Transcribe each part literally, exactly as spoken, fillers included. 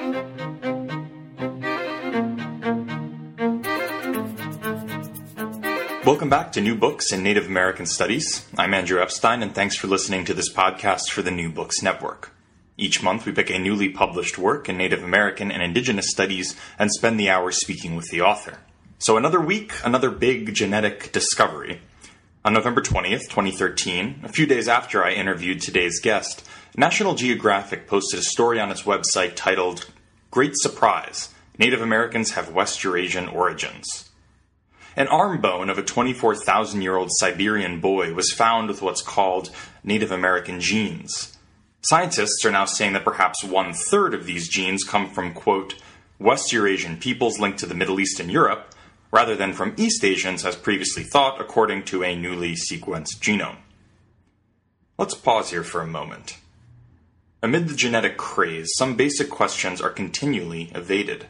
Welcome back to New Books in Native American Studies. I'm Andrew Epstein, and thanks for listening to this podcast for the New Books Network. Each month, we pick a newly published work in Native American and Indigenous studies and spend the hour speaking with the author. So another week, another big genetic discovery. On November twentieth, twenty thirteen, a few days after I interviewed today's guest, National Geographic posted a story on its website titled, "Great Surprise! Native Americans Have West Eurasian Origins." An arm bone of a twenty-four thousand year old Siberian boy was found with what's called Native American genes. Scientists are now saying that perhaps one-third of these genes come from, quote, West Eurasian peoples linked to the Middle East and Europe, rather than from East Asians as previously thought, according to a newly sequenced genome. Let's pause here for a moment. Amid the genetic craze, some basic questions are continually evaded.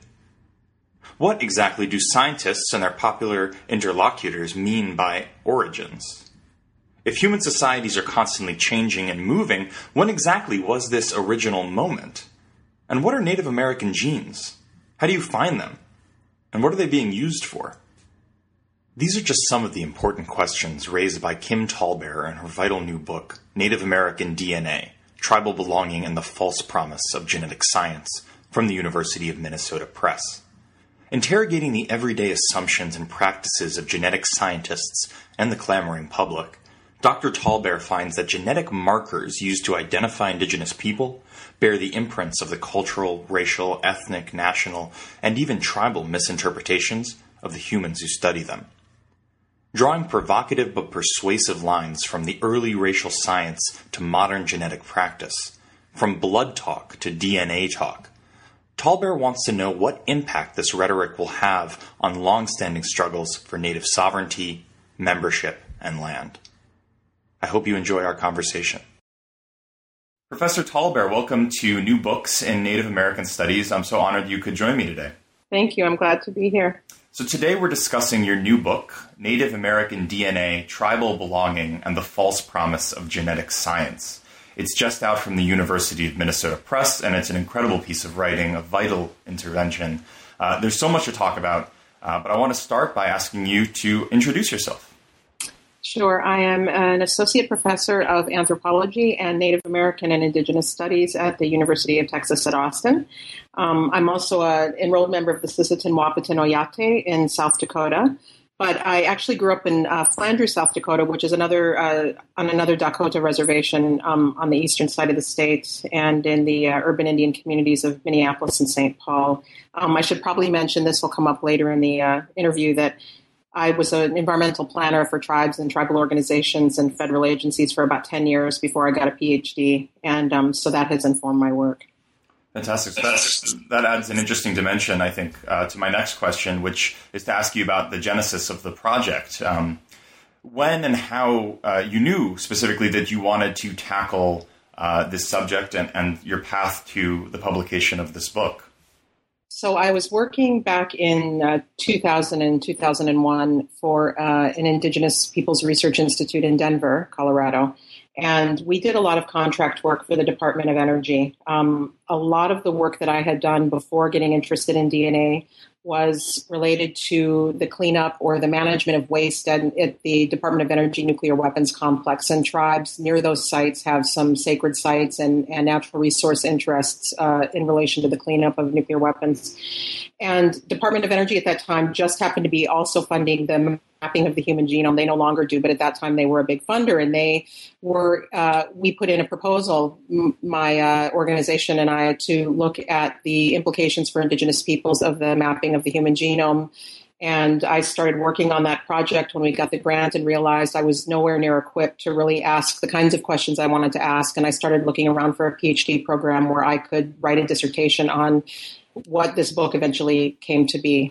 What exactly do scientists and their popular interlocutors mean by origins? If human societies are constantly changing and moving, when exactly was this original moment? And what are Native American genes? How do you find them? And what are they being used for? These are just some of the important questions raised by Kim Tallbear in her vital new book, Native American D N A, Tribal Belonging and the False Promise of Genetic Science, from the University of Minnesota Press. Interrogating the everyday assumptions and practices of genetic scientists and the clamoring public, Doctor Tallbear finds that genetic markers used to identify indigenous people bear the imprints of the cultural, racial, ethnic, national, and even tribal misinterpretations of the humans who study them. Drawing provocative but persuasive lines from the early racial science to modern genetic practice, from blood talk to D N A talk, Tallbear wants to know what impact this rhetoric will have on long-standing struggles for Native sovereignty, membership, and land. I hope you enjoy our conversation. Professor Tallbear, welcome to New Books in Native American Studies. I'm so honored you could join me today. Thank you. I'm glad to be here. So today we're discussing your new book, Native American D N A, Tribal Belonging, and the False Promise of Genetic Science. It's just out from the University of Minnesota Press, and it's an incredible piece of writing, a vital intervention. Uh, there's so much to talk about, uh, but I want to start by asking you to introduce yourself. Sure. I am an associate professor of anthropology and Native American and Indigenous Studies at the University of Texas at Austin. Um, I'm also an enrolled member of the Sisseton Wahpeton Oyate in South Dakota. But I actually grew up in uh, Flandreau, South Dakota, which is another uh, on another Dakota reservation um, on the eastern side of the state, and in the uh, urban Indian communities of Minneapolis and Saint Paul. Um, I should probably mention, this will come up later in the uh, interview, that I was an environmental planner for tribes and tribal organizations and federal agencies for about ten years before I got a P H D, and um, so that has informed my work. Fantastic. So that's, that adds an interesting dimension, I think, uh, to my next question, which is to ask you about the genesis of the project. Um, when and how uh, you knew specifically that you wanted to tackle uh, this subject and, and your path to the publication of this book? So I was working back in uh, two thousand and two thousand one for uh, an Indigenous Peoples Research Institute in Denver, Colorado. And we did a lot of contract work for the Department of Energy. Um, a lot of the work that I had done before getting interested in D N A was related to the cleanup or the management of waste at, at the Department of Energy Nuclear Weapons Complex. And tribes near those sites have some sacred sites and, and natural resource interests uh, in relation to the cleanup of nuclear weapons. And Department of Energy at that time just happened to be also funding the mapping of the human genome. They no longer do, but at that time they were a big funder, and they were. Uh, we put in a proposal, m- my uh, organization and I, to look at the implications for Indigenous peoples of the mapping of the human genome. And I started working on that project when we got the grant and realized I was nowhere near equipped to really ask the kinds of questions I wanted to ask. And I started looking around for a P H D program where I could write a dissertation on what this book eventually came to be.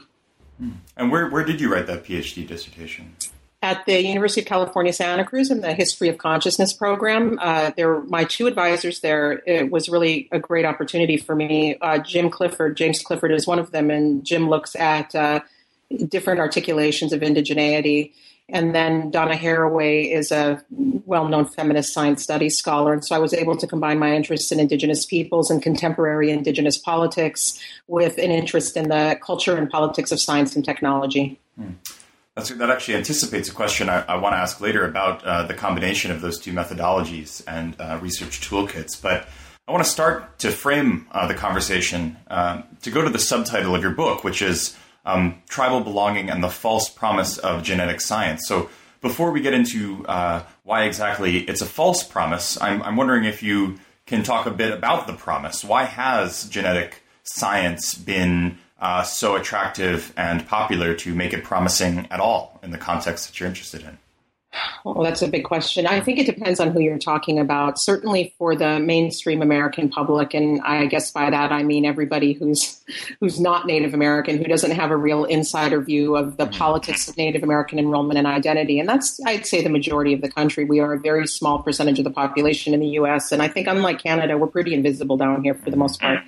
And where, where did you write that P H D dissertation? At the University of California, Santa Cruz, in the History of Consciousness program. Uh, there were my two advisors there. It was really a great opportunity for me. Uh, Jim Clifford, James Clifford is one of them, and Jim looks at uh, different articulations of indigeneity. And then Donna Haraway is a well-known feminist science studies scholar. And so I was able to combine my interest in Indigenous peoples and contemporary Indigenous politics with an interest in the culture and politics of science and technology. Hmm. That's, that actually anticipates a question I, I want to ask later about uh, the combination of those two methodologies and uh, research toolkits. But I want to start to frame uh, the conversation uh, to go to the subtitle of your book, which is um, Tribal Belonging and the False Promise of Genetic Science. So before we get into uh, why exactly it's a false promise, I'm, I'm wondering if you can talk a bit about the promise. Why has genetic science been uh, so attractive and popular to make it promising at all in the context that you're interested in? Well, that's a big question. I think it depends on who you're talking about. Certainly for the mainstream American public, and I guess by that I mean everybody who's who's not Native American, who doesn't have a real insider view of the politics of Native American enrollment and identity. And that's, I'd say, the majority of the country. We are a very small percentage of the population in the U S, and I think unlike Canada, we're pretty invisible down here for the most part.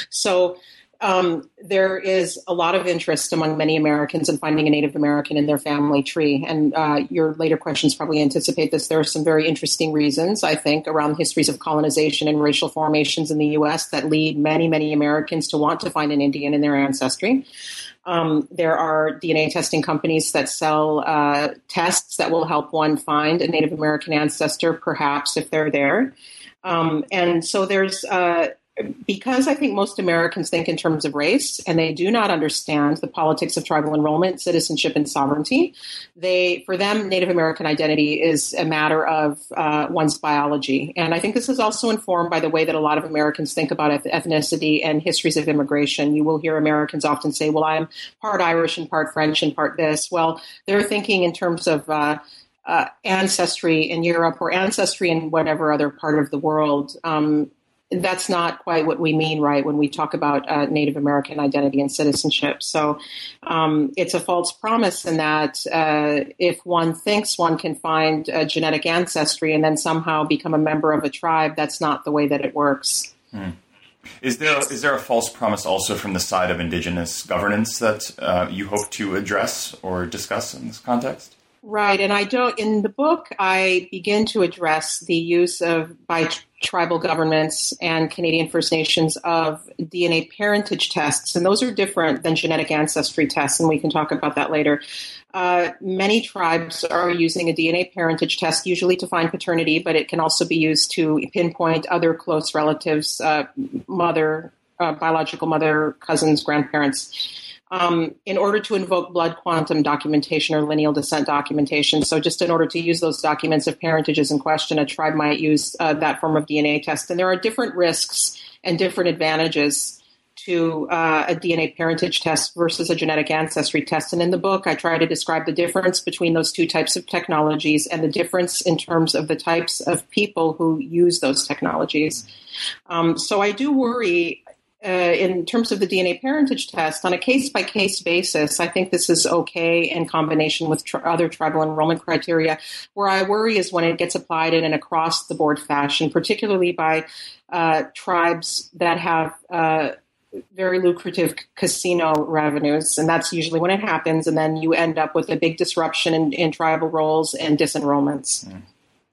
So Um, there is a lot of interest among many Americans in finding a Native American in their family tree. And uh, your later questions probably anticipate this. There are some very interesting reasons, I think, around histories of colonization and racial formations in the U S that lead many, many Americans to want to find an Indian in their ancestry. Um, there are D N A testing companies that sell uh, tests that will help one find a Native American ancestor, perhaps if they're there. Um, and so there's... Uh, Because I think most Americans think in terms of race, and they do not understand the politics of tribal enrollment, citizenship, and sovereignty. They, for them, Native American identity is a matter of uh, one's biology. And I think this is also informed by the way that a lot of Americans think about ethnicity and histories of immigration. You will hear Americans often say, well, I'm part Irish and part French and part this. Well, they're thinking in terms of uh, uh, ancestry in Europe or ancestry in whatever other part of the world. Um, That's not quite what we mean, right, when we talk about uh, Native American identity and citizenship. So um, it's a false promise in that uh, if one thinks one can find a genetic ancestry and then somehow become a member of a tribe, that's not the way that it works. Hmm. Is there is there a false promise also from the side of Indigenous governance that uh, you hope to address or discuss in this context? Right, and I don't. In the book, I begin to address the use of by t- tribal governments and Canadian First Nations of D N A parentage tests, and those are different than genetic ancestry tests, and we can talk about that later. Uh, many tribes are using a D N A parentage test, usually to find paternity, but it can also be used to pinpoint other close relatives, uh, mother, uh, biological mother, cousins, grandparents. Um, in order to invoke blood quantum documentation or lineal descent documentation. So just in order to use those documents of parentages in question, a tribe might use uh, that form of D N A test. And there are different risks and different advantages to uh, a D N A parentage test versus a genetic ancestry test. And in the book, I try to describe the difference between those two types of technologies and the difference in terms of the types of people who use those technologies. Um, so I do worry Uh, in terms of the D N A parentage test, on a case-by-case basis, I think this is okay in combination with tr- other tribal enrollment criteria. Where I worry is when it gets applied in an across-the-board fashion, particularly by uh, tribes that have uh, very lucrative casino revenues, and that's usually when it happens, and then you end up with a big disruption in, in tribal roles and disenrollments. Mm.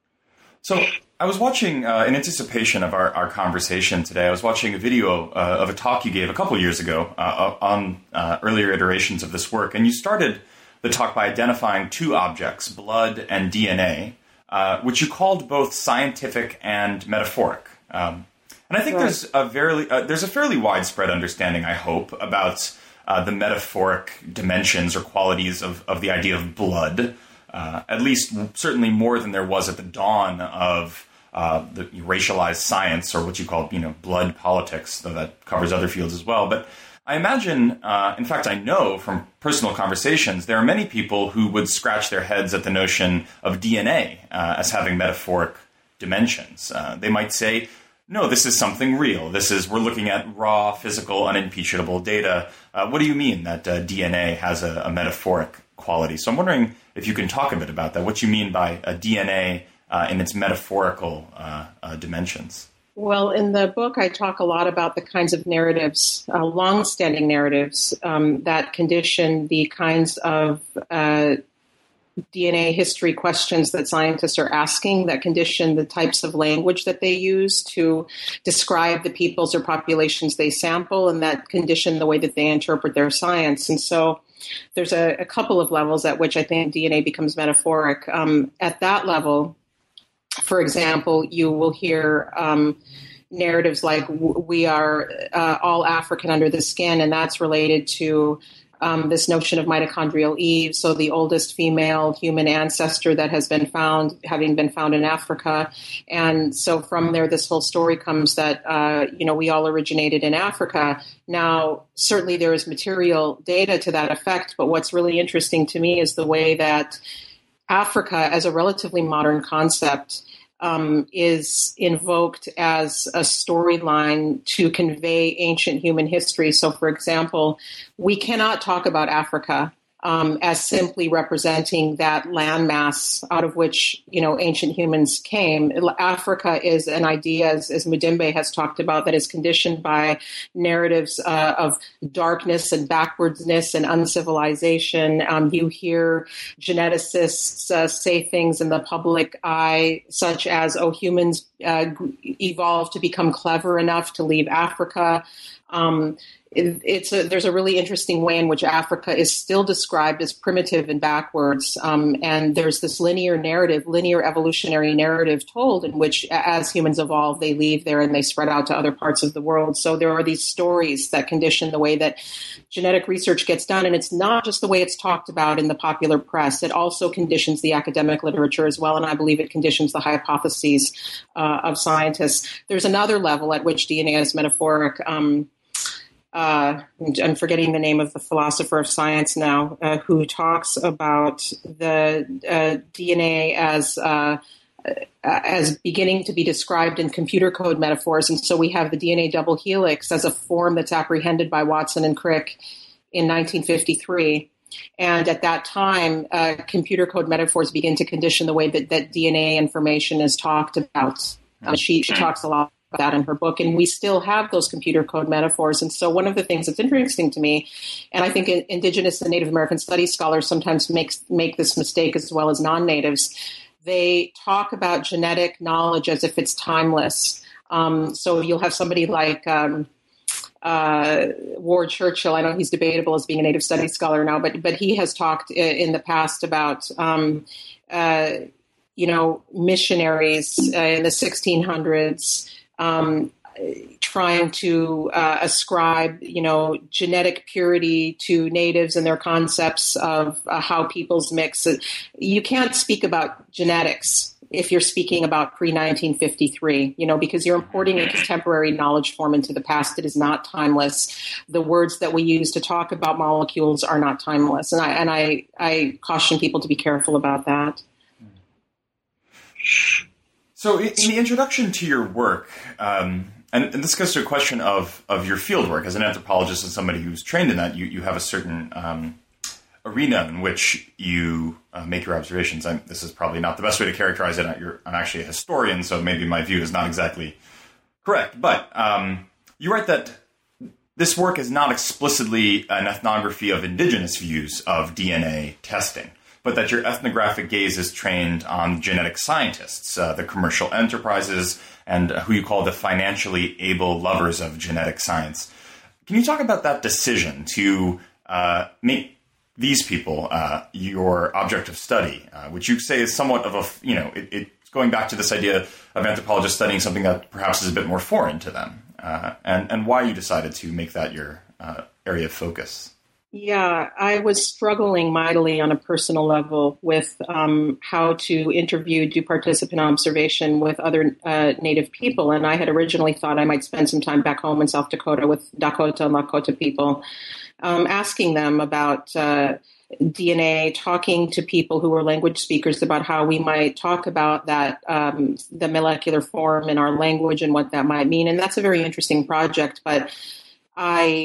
So I was watching, uh, in anticipation of our, our conversation today, I was watching a video uh, of a talk you gave a couple years ago uh, on uh, earlier iterations of this work. And you started the talk by identifying two objects, blood and D N A, uh, which you called both scientific and metaphoric. Um, and I think right. there's a very, uh, there's a fairly widespread understanding, I hope, about uh, the metaphoric dimensions or qualities of, of the idea of blood. Uh, at least certainly more than there was at the dawn of uh, the racialized science, or what you call, you know, blood politics, though that covers other fields as well. But I imagine, uh, in fact, I know from personal conversations, there are many people who would scratch their heads at the notion of D N A uh, as having metaphoric dimensions. Uh, they might say, no, this is something real. This is, we're looking at raw, physical, unimpeachable data. Uh, what do you mean that uh, D N A has a, a metaphoric quality? So I'm wondering if you can talk a bit about that, what you mean by a D N A uh, in its metaphorical uh, uh, dimensions. Well, in the book, I talk a lot about the kinds of narratives, uh, long-standing narratives um, that condition the kinds of uh, D N A history questions that scientists are asking that condition the types of language that they use to describe the peoples or populations they sample, and that condition the way that they interpret their science. And so there's a, a couple of levels at which I think D N A becomes metaphoric. Um, at that level, for example, you will hear um, narratives like w- we are uh, all African under the skin, and that's related to um, this notion of mitochondrial Eve, so the oldest female human ancestor that has been found, having been found in Africa. And so from there, this whole story comes that, uh, you know, we all originated in Africa. Now, certainly there is material data to that effect, but what's really interesting to me is the way that Africa, as a relatively modern concept, um, is invoked as a storyline to convey ancient human history. So, for example, we cannot talk about Africa um, as simply representing that landmass out of which, you know, ancient humans came. Africa is an idea, as, as Mudimbe has talked about, that is conditioned by narratives uh, of darkness and backwardsness and uncivilization. Um, you hear geneticists uh, say things in the public eye, such as, oh, humans uh, evolved to become clever enough to leave Africa. Um, it, it's a, there's a really interesting way in which Africa is still described as primitive and backwards. Um, and there's this linear narrative, linear evolutionary narrative told in which as humans evolve, they leave there and they spread out to other parts of the world. So there are these stories that condition the way that genetic research gets done. And it's not just the way it's talked about in the popular press. It also conditions the academic literature as well. And I believe it conditions the hypotheses uh, of scientists. There's another level at which D N A is metaphoric. Um, Uh, I'm forgetting the name of the philosopher of science now, uh, who talks about the uh, D N A as uh, as beginning to be described in computer code metaphors. And so we have the D N A double helix as a form that's apprehended by Watson and Crick in nineteen fifty-three. And at that time, uh, computer code metaphors begin to condition the way that, that D N A information is talked about. Uh, she, she talks a lot that in her book, and we still have those computer code metaphors. And so one of the things that's interesting to me, and I think Indigenous and Native American studies scholars sometimes make, make this mistake as well as non-natives, they talk about genetic knowledge as if it's timeless. Um, so you'll have somebody like um, uh, Ward Churchill. I know he's debatable as being a Native studies scholar now, but but he has talked in the past about um, uh, you know missionaries uh, in the sixteen hundreds. Um, trying to uh, ascribe, you know, genetic purity to natives and their concepts of uh, how peoples mix. You can't speak about genetics if you're speaking about pre nineteen fifty-three, you know, because you're importing a contemporary knowledge form into the past that is not timeless. The words that we use to talk about molecules are not timeless. And I, and I, I caution people to be careful about that. So in the introduction to your work, um, and, and this goes to a question of, of your field work. As an anthropologist and somebody who's trained in that, you, you have a certain um, arena in which you uh, make your observations. I'm, this is probably not the best way to characterize it. You're, I'm actually a historian, so maybe my view is not exactly correct. But um, you write that this work is not explicitly an ethnography of indigenous views of D N A testing, but that your ethnographic gaze is trained on genetic scientists, uh, the commercial enterprises, and who you call the financially able lovers of genetic science. Can you talk about that decision to uh, make these people uh, your object of study, uh, which you say is somewhat of a, you know, it, it's going back to this idea of anthropologists studying something that perhaps is a bit more foreign to them, uh, and, and why you decided to make that your uh, area of focus? Yeah, I was struggling mightily on a personal level with um, how to interview, do participant observation with other uh, Native people. And I had originally thought I might spend some time back home in South Dakota with Dakota and Lakota people, um, asking them about uh, D N A, talking to people who were language speakers about how we might talk about that, um, the molecular form in our language and what that might mean. And that's a very interesting project, but I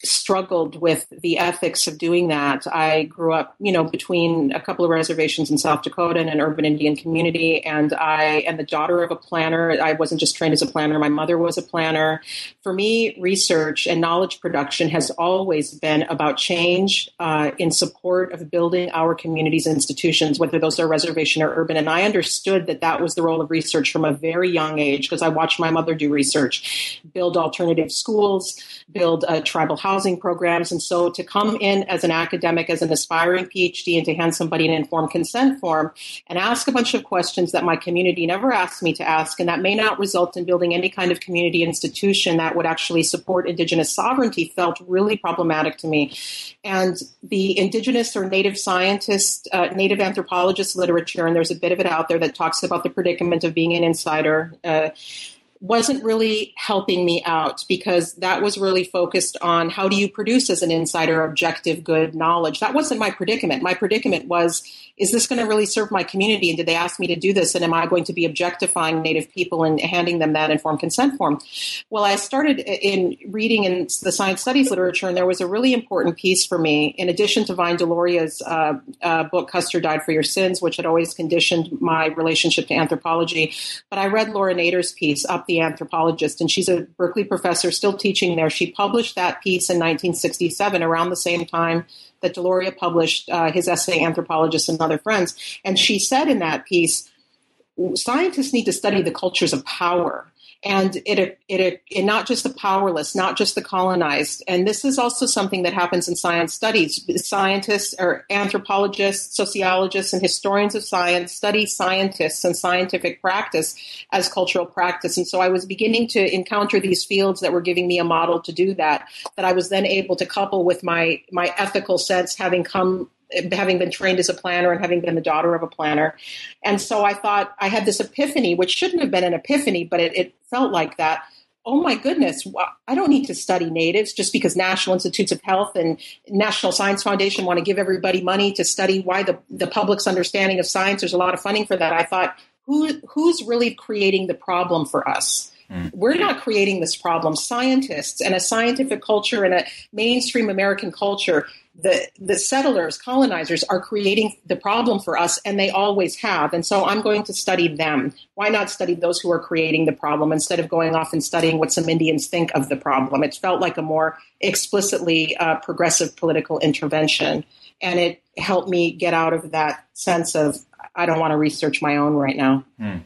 struggled with the ethics of doing that. I grew up, you know, between a couple of reservations in South Dakota and an urban Indian community, and I am the daughter of a planner. I wasn't just trained as a planner. My mother was a planner. For me, research and knowledge production has always been about change uh, in support of building our communities and institutions, whether those are reservation or urban. And I understood that that was the role of research from a very young age, because I watched my mother do research, build alternative schools, build uh, tribal housing programs. And so to come in as an academic, as an aspiring PhD, and to hand somebody an informed consent form and ask a bunch of questions that my community never asked me to ask, and that may not result in building any kind of community institution that would actually support Indigenous sovereignty, felt really problematic to me. And the Indigenous or Native scientist, uh, Native anthropologist literature, and there's a bit of it out there that talks about the predicament of being an insider, uh, wasn't really helping me out, because that was really focused on how do you produce as an insider objective, good knowledge. That wasn't my predicament. My predicament was, is this going to really serve my community? And did they ask me to do this? And am I going to be objectifying Native people and handing them that informed consent form? Well, I started in reading in the science studies literature, and there was a really important piece for me, in addition to Vine Deloria's uh, uh, book, Custer Died for Your Sins, which had always conditioned my relationship to anthropology. But I read Laura Nader's piece, Up the Anthropologist, and she's a Berkeley professor still teaching there. She published that piece in nineteen sixty-seven, around the same time that Deloria published uh, his essay, Anthropologists and Other Friends. And she said in that piece, scientists need to study the cultures of power. And it, it, it, it, not just the powerless, not just the colonized. And this is also something that happens in science studies. Scientists or anthropologists, sociologists, and historians of science study scientists and scientific practice as cultural practice. And so I was beginning to encounter these fields that were giving me a model to do that, that I was then able to couple with my, my ethical sense, having come having been trained as a planner and having been the daughter of a planner. And so I thought, I had this epiphany, which shouldn't have been an epiphany, but it, it felt like that. Oh my goodness, I don't need to study natives just because National Institutes of Health and National Science Foundation want to give everybody money to study why the, the public's understanding of science. There's a lot of funding for that. I thought, who who's really creating the problem for us? We're not creating this problem. Scientists and a scientific culture and a mainstream American culture, the, the settlers, colonizers are creating the problem for us, and they always have. And so I'm going to study them. Why not study those who are creating the problem instead of going off and studying what some Indians think of the problem? It felt like a more explicitly uh, progressive political intervention, and it helped me get out of that sense of, I don't want to research my own right now. Hmm.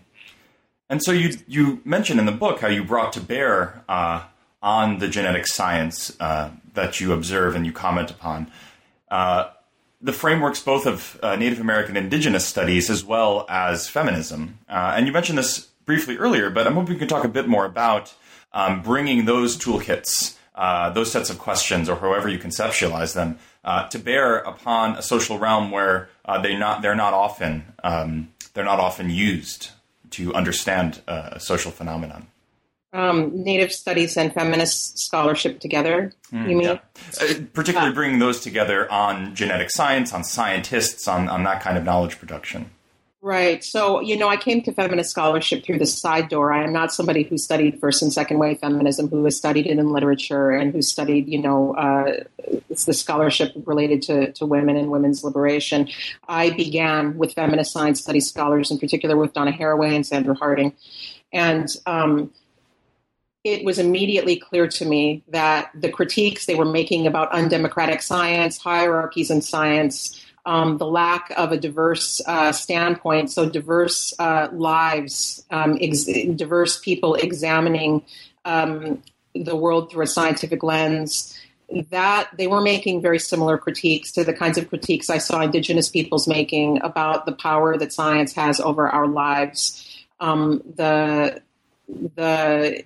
And so you you mentioned in the book how you brought to bear uh, on the genetic science uh, that you observe and you comment upon uh, the frameworks both of uh, Native American Indigenous studies as well as feminism. Uh, and you mentioned this briefly earlier, but I'm hoping you can talk a bit more about um, bringing those toolkits, uh, those sets of questions, or however you conceptualize them, uh, to bear upon a social realm where uh, they not they're not often um, they're not often used to understand uh, a social phenomenon. Um, Native studies and feminist scholarship together, mm, you mean? Yeah. Uh, particularly uh, bringing those together on genetic science, on scientists, on, on that kind of knowledge production. Right. So, you know, I came to feminist scholarship through the side door. I am not somebody who studied first and second wave feminism, who has studied it in literature and who studied, you know, uh, it's the scholarship related to, to women and women's liberation. I began with feminist science studies scholars, in particular with Donna Haraway and Sandra Harding. And um, it was immediately clear to me that the critiques they were making about undemocratic science, hierarchies in science, Um, the lack of a diverse uh, standpoint, so diverse uh, lives, um, ex- diverse people examining um, the world through a scientific lens, that they were making very similar critiques to the kinds of critiques I saw Indigenous peoples making about the power that science has over our lives. Um, the the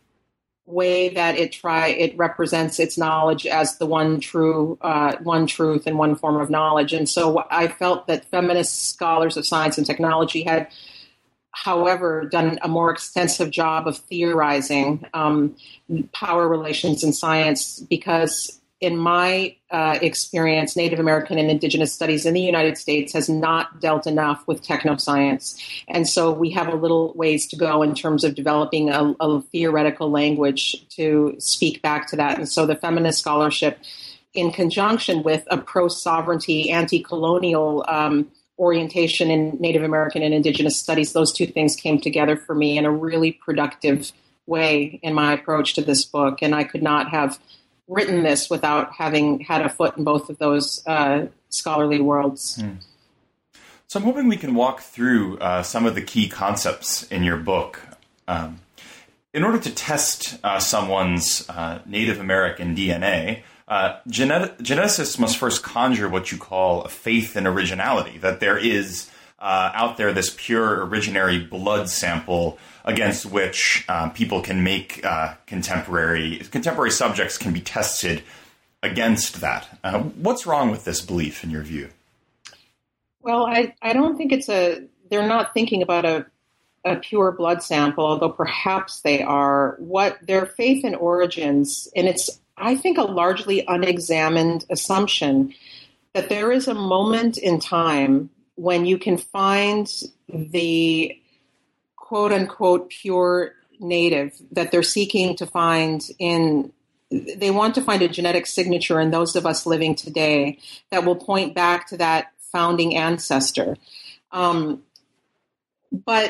way that it try it represents its knowledge as the one true uh, one truth and one form of knowledge. And so I felt that feminist scholars of science and technology had, however, done a more extensive job of theorizing um, power relations in science, because in my uh, experience, Native American and Indigenous studies in the United States has not dealt enough with technoscience. And so we have a little ways to go in terms of developing a, a theoretical language to speak back to that. And so the feminist scholarship, in conjunction with a pro-sovereignty, anti-colonial um, orientation in Native American and Indigenous studies, those two things came together for me in a really productive way in my approach to this book. And I could not have written this without having had a foot in both of those uh, scholarly worlds. Hmm. So I'm hoping we can walk through uh, some of the key concepts in your book. Um, in order to test uh, someone's uh, Native American D N A, uh, genet- geneticists must first conjure what you call a faith in originality, that there is uh, out there this pure originary blood sample against which uh, people can make uh, contemporary contemporary subjects can be tested against that. Uh, what's wrong with this belief in your view? Well, I, I don't think it's a, they're not thinking about a, a pure blood sample, although perhaps they are. What their faith in origins, and it's, I think, a largely unexamined assumption that there is a moment in time when you can find the quote unquote pure native that they're seeking to find in, they want to find a genetic signature in those of us living today that will point back to that founding ancestor. Um, but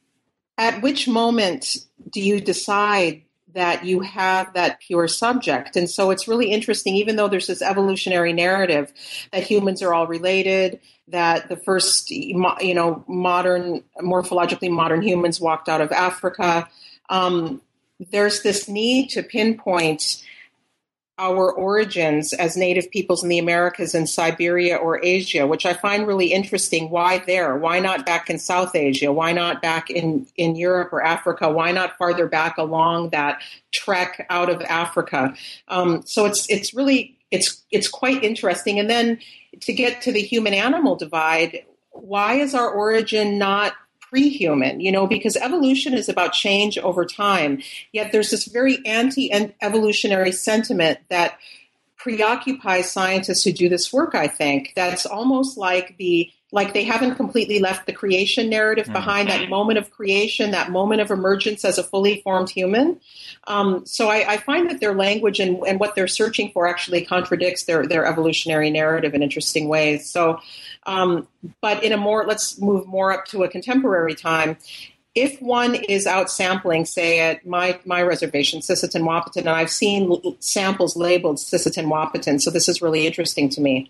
at which moment do you decide that you have that pure subject? And so it's really interesting, even though there's this evolutionary narrative that humans are all related, that the first, you know, modern, morphologically modern humans walked out of Africa. Um, there's this need to pinpoint our origins as Native peoples in the Americas and Siberia or Asia, which I find really interesting. Why there? Why not back in South Asia? Why not back in, in Europe or Africa? Why not farther back along that trek out of Africa? Um, so it's it's really, it's it's quite interesting. And then to get to the human-animal divide, why is our origin not pre-human? You know, because evolution is about change over time. Yet there's this very anti-evolutionary sentiment that preoccupies scientists who do this work, I think. That's almost like the like they haven't completely left the creation narrative mm. behind, that moment of creation, that moment of emergence as a fully formed human. Um, so I, I find that their language and, and what they're searching for actually contradicts their, their evolutionary narrative in interesting ways. So, um, but in a more, let's move more up to a contemporary time. If one is out sampling, say at my, my reservation, Sisseton Wahpeton, and I've seen l- samples labeled Sisseton Wahpeton, so this is really interesting to me.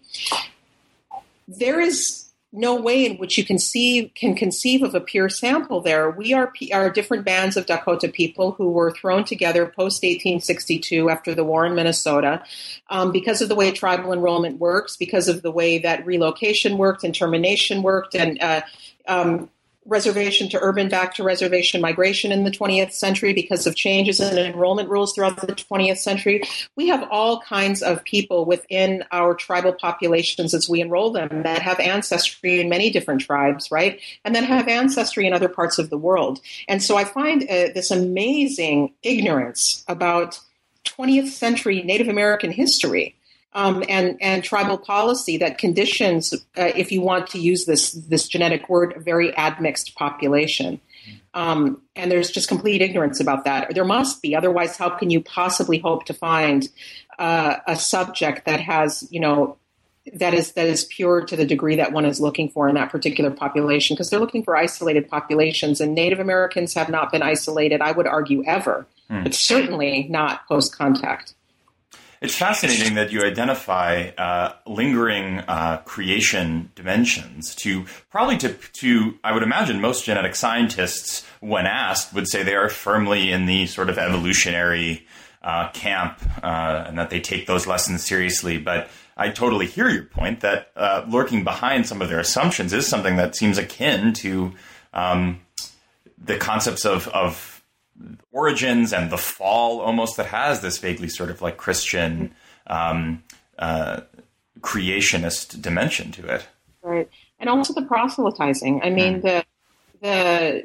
There is no way in which you can see, can conceive of a pure sample there. We are, are different bands of Dakota people who were thrown together post eighteen sixty-two after the war in Minnesota um, because of the way tribal enrollment works, because of the way that relocation worked and termination worked, and uh, um, reservation to urban, back to reservation migration in the twentieth century, because of changes in enrollment rules throughout the twentieth century. We have all kinds of people within our tribal populations as we enroll them that have ancestry in many different tribes, right? And then have ancestry in other parts of the world. And so I find uh, this amazing ignorance about twentieth century Native American history. Um, and, and tribal policy that conditions, uh, if you want to use this this genetic word, a very admixed population. Um, and there's just complete ignorance about that. There must be. Otherwise, how can you possibly hope to find uh, a subject that has, you know, that is that is pure to the degree that one is looking for in that particular population? Because they're looking for isolated populations, and Native Americans have not been isolated, I would argue, ever, hmm. but certainly not post-contact. It's fascinating that you identify uh, lingering uh, creation dimensions to probably to, to, I would imagine most genetic scientists, when asked, would say they are firmly in the sort of evolutionary uh, camp uh, and that they take those lessons seriously. But I totally hear your point that uh, lurking behind some of their assumptions is something that seems akin to um, the concepts of, of origins and the fall, almost, that has this vaguely sort of like Christian um, uh, creationist dimension to it. Right. And also the proselytizing. I mean, mm. the the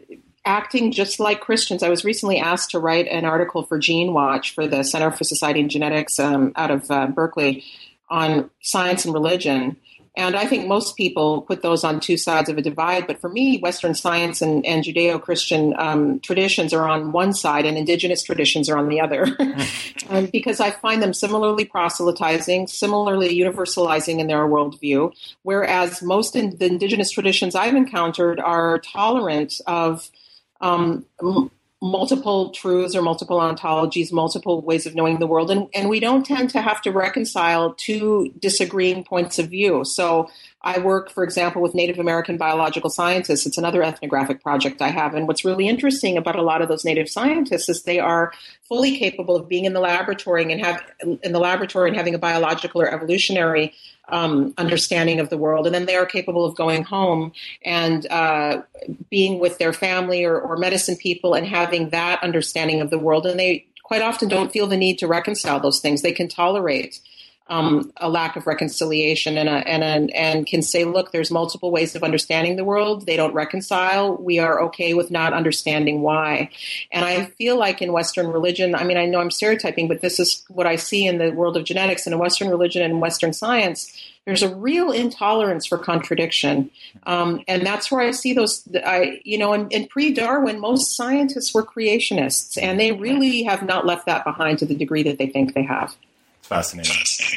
acting just like Christians. I was recently asked to write an article for Gene Watch for the Center for Society and Genetics um, out of uh, Berkeley on science and religion. And I think most people put those on two sides of a divide. But for me, Western science and, and Judeo-Christian um, traditions are on one side and indigenous traditions are on the other. um, because I find them similarly proselytizing, similarly universalizing in their worldview, whereas most in the indigenous traditions I've encountered are tolerant of um, m- multiple truths or multiple ontologies, multiple ways of knowing the world. And, and we don't tend to have to reconcile two disagreeing points of view. So I work, for example, with Native American biological scientists. It's another ethnographic project I have. And what's really interesting about a lot of those Native scientists is they are fully capable of being in the laboratory and have in the laboratory and having a biological or evolutionary Um, understanding of the world. And then they are capable of going home and uh, being with their family or, or medicine people and having that understanding of the world. And they quite often don't feel the need to reconcile those things. They can tolerate um, a lack of reconciliation and, a, and, a, and can say, look, there's multiple ways of understanding the world. They don't reconcile. We are okay with not understanding why. And I feel like in Western religion, I mean, I know I'm stereotyping, but this is what I see in the world of genetics and in Western religion and Western science. There's a real intolerance for contradiction. Um, and that's where I see those, I, you know, in, in pre-Darwin, most scientists were creationists, and they really have not left that behind to the degree that they think they have. It's fascinating.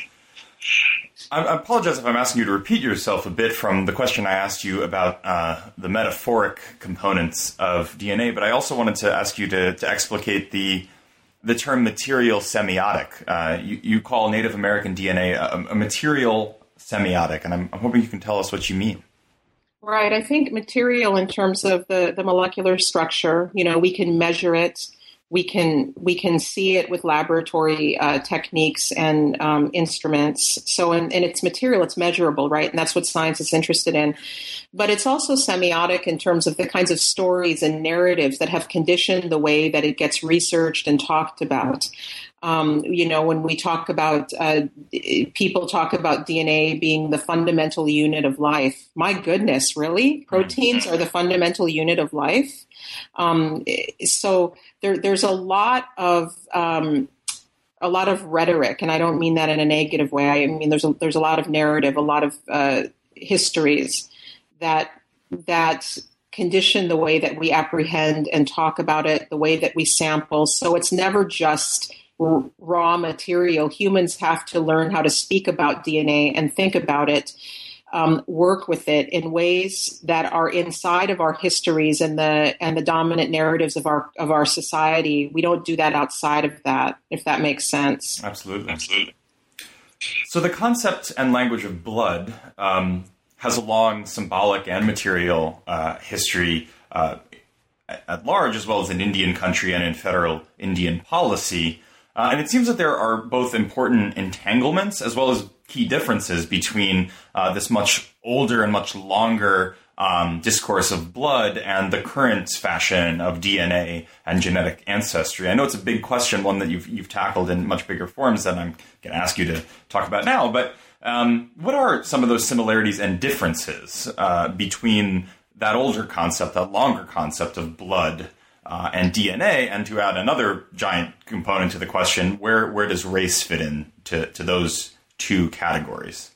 I, I apologize if I'm asking you to repeat yourself a bit from the question I asked you about uh, the metaphoric components of D N A, but I also wanted to ask you to, to explicate the the term material semiotic. Uh, you, you call Native American D N A a, a material semiotic, and I'm, I'm hoping you can tell us what you mean. Right. I think material in terms of the, the molecular structure, you know, we can measure it. We can we can see it with laboratory uh, techniques and um, instruments. So, in, in its material, it's measurable, right? And that's what science is interested in. But it's also semiotic in terms of the kinds of stories and narratives that have conditioned the way that it gets researched and talked about. Um, you know, when we talk about, uh, people talk about D N A being the fundamental unit of life. My goodness, really? Proteins are the fundamental unit of life? Um, so there, there's a lot of um, a lot of rhetoric, and I don't mean that in a negative way. I mean there's a, there's a lot of narrative, a lot of uh, histories that that condition the way that we apprehend and talk about it, the way that we sample. So it's never just raw material. Humans have to learn how to speak about D N A and think about it. Um, work with it in ways that are inside of our histories and the and the dominant narratives of our of our society. We don't do that outside of that, if that makes sense. Absolutely, absolutely. So the concept and language of blood um, has a long symbolic and material uh, history uh, at large, as well as in Indian country and in federal Indian policy. Uh, and it seems that there are both important entanglements as well as key differences between uh, this much older and much longer um, discourse of blood and the current fashion of D N A and genetic ancestry. I know it's a big question, one that you've you've tackled in much bigger forms than I'm going to ask you to talk about now. But um, what are some of those similarities and differences uh, between that older concept, that longer concept of blood uh, and D N A? And to add another giant component to the question, where where does race fit in to, to those two categories?